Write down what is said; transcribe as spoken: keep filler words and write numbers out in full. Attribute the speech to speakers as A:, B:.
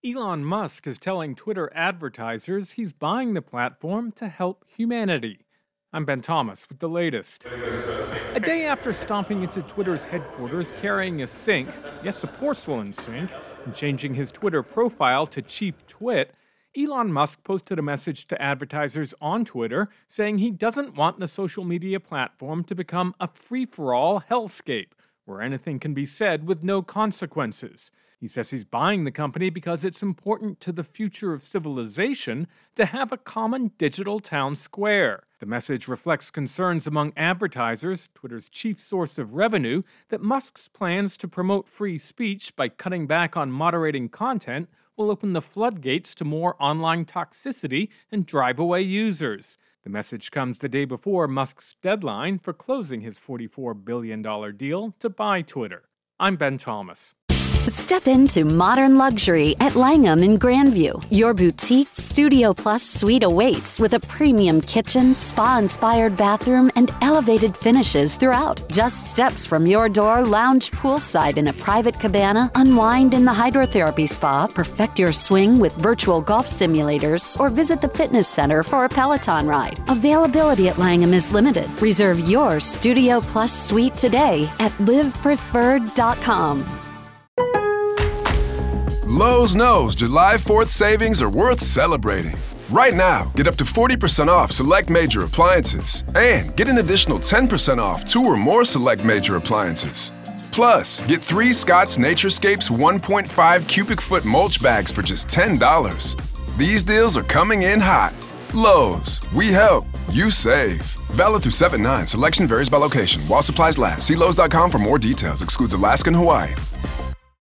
A: Elon Musk is telling Twitter advertisers he's buying the platform to help humanity. I'm Ben Thomas with the latest. A day after stomping into Twitter's headquarters carrying a sink, yes, a porcelain sink, and changing his Twitter profile to Cheap Twit, Elon Musk posted a message to advertisers on Twitter saying he doesn't want the social media platform to become a free-for-all hellscape where anything can be said with no consequences. He says he's buying the company because it's important to the future of civilization to have a common digital town square. The message reflects concerns among advertisers, Twitter's chief source of revenue, that Musk's plans to promote free speech by cutting back on moderating content will open the floodgates to more online toxicity and drive away users. The message comes the day before Musk's deadline for closing his forty-four billion dollars deal to buy Twitter. I'm Ben Thomas.
B: Step into modern luxury at Langham in Grandview. Your boutique Studio Plus suite awaits with a premium kitchen, spa-inspired bathroom, and elevated finishes throughout. Just steps from your door, lounge poolside in a private cabana, unwind in the hydrotherapy spa, perfect your swing with virtual golf simulators, or visit the fitness center for a Peloton ride. Availability at Langham is limited. Reserve your Studio Plus suite today at live preferred dot com.
C: Lowe's knows July fourth savings are worth celebrating. Right now, get up to forty percent off select major appliances and get an additional ten percent off two or more select major appliances. Plus, get three Scott's Naturescapes one point five cubic foot mulch bags for just ten dollars. These deals are coming in hot. Lowe's, we help, you save. Valid through seven nine. Selection varies by location. While supplies last. See Lowe's dot com for more details. Excludes Alaska and Hawaii.